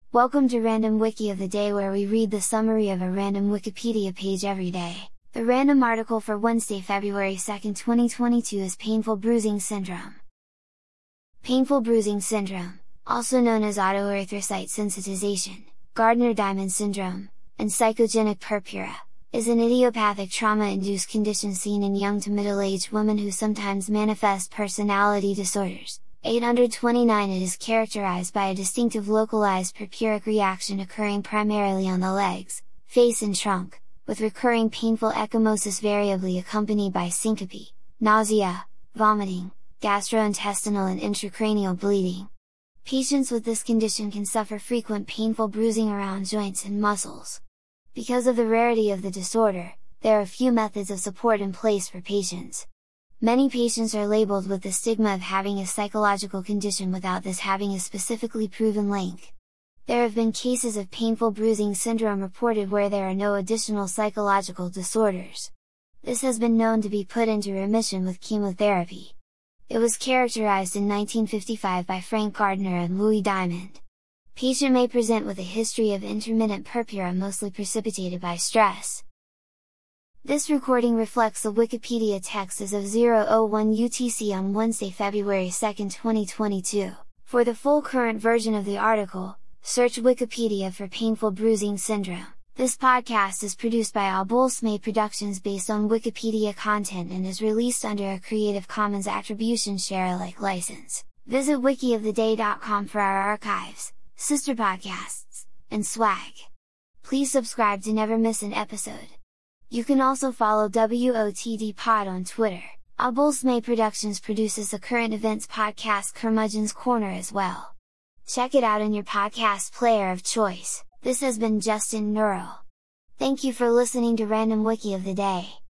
Welcome to Random Wiki of the Day, where we read the summary of a random Wikipedia page every day. The random article for Wednesday, February 2nd, 2022 is Painful Bruising Syndrome. Painful bruising syndrome, also known as autoerythrocyte sensitization, Gardner-Diamond syndrome, and psychogenic purpura, is an idiopathic trauma-induced condition seen in young to middle-aged women who sometimes manifest personality disorders. 829 It is characterized by a distinctive localized purpuric reaction occurring primarily on the legs, face and trunk, with recurring painful ecchymosis variably accompanied by syncope, nausea, vomiting, gastrointestinal and intracranial bleeding. Patients with this condition can suffer frequent painful bruising around joints and muscles. Because of the rarity of the disorder, there are few methods of support in place for patients. Many patients are labeled with the stigma of having a psychological condition without this having a specifically proven link. There have been cases of painful bruising syndrome reported where there are no additional psychological disorders. This has been known to be put into remission with chemotherapy. It was characterized in 1955 by Frank Gardner and Louis Diamond. Patient may present with a history of intermittent purpura mostly precipitated by stress. This recording reflects the Wikipedia text as of 0:01 UTC on Wednesday, February 2nd, 2022. For the full current version of the article, search Wikipedia for Painful Bruising Syndrome. This podcast is produced by Abulsmay Productions based on Wikipedia content and is released under a Creative Commons Attribution Share Alike license. Visit wikioftheday.com for our archives, sister podcasts, and swag. Please subscribe to never miss an episode. You can also follow WOTD Pod on Twitter. Abulsmay Productions produces the current events podcast Curmudgeon's Corner as well. Check it out in your podcast player of choice. This has been Justin Neural. Thank you for listening to Random Wiki of the Day.